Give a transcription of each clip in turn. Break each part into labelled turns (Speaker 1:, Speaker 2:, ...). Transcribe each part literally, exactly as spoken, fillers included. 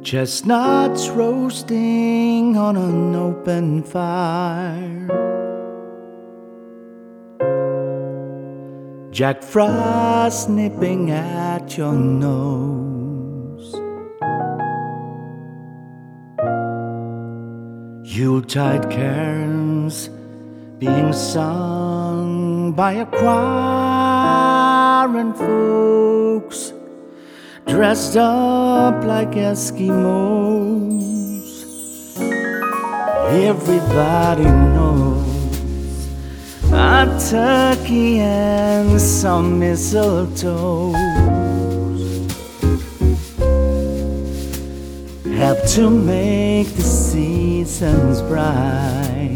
Speaker 1: Chestnuts roasting on an open fire, Jack Frost nipping at your nose, Yuletide carols being sung by a choir, and folks dressed up like Eskimos. Everybody knows a turkey and some mistletoe help to make the seasons bright.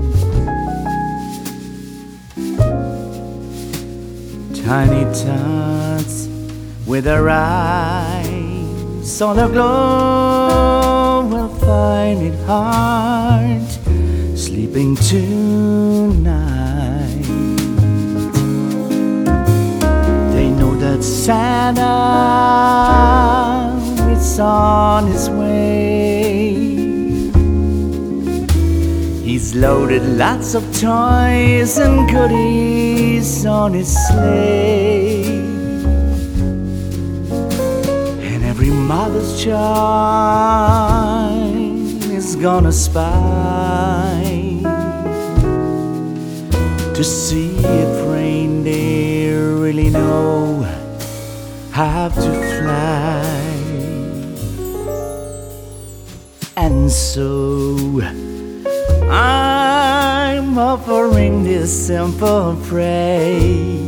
Speaker 1: Tiny tots with their eyes on a glow will find it hard sleeping tonight. They know that Santa is on his way. He's loaded lots of toys and goodies on his sleigh. Every mother's child is gonna spy to see if reindeer really know how to fly. And so I'm offering this simple praise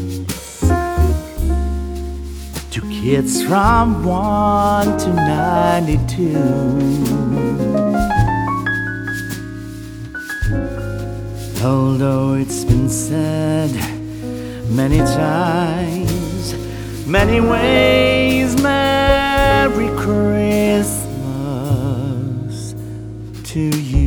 Speaker 1: to kids from one to ninety-two. Although it's been said many times, many ways, Merry Christmas to you.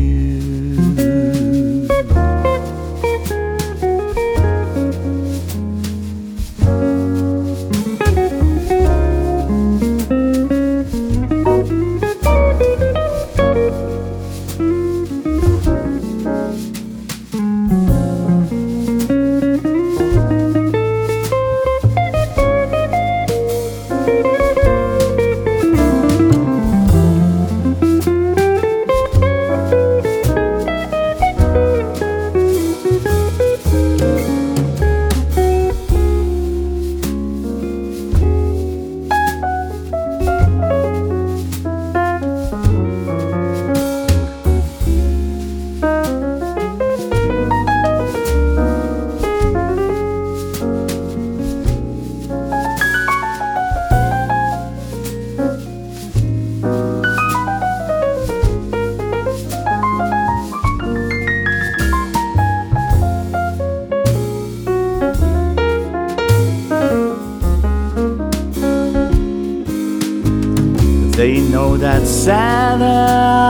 Speaker 1: They know that Santa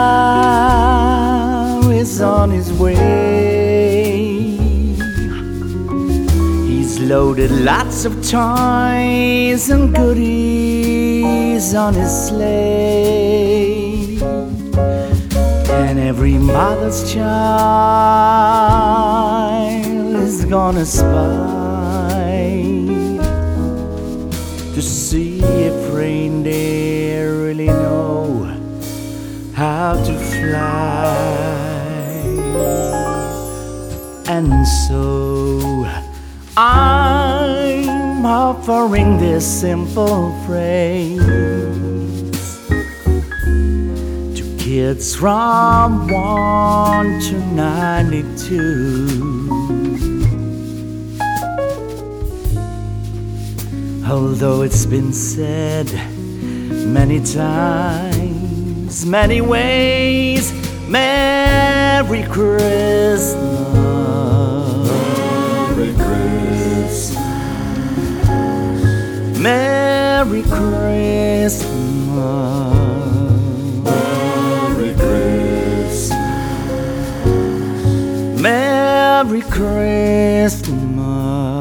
Speaker 1: is on his way. He's loaded lots of toys and goodies on his sleigh. And every mother's child is gonna spy to see if reindeer really know how to fly. And so I'm offering this simple phrase to kids from one to ninety-two. Although it's been said many times, many ways, Merry Christmas.
Speaker 2: Merry Christmas.
Speaker 1: Merry Christmas.
Speaker 2: Merry Christmas.
Speaker 1: Merry Christmas.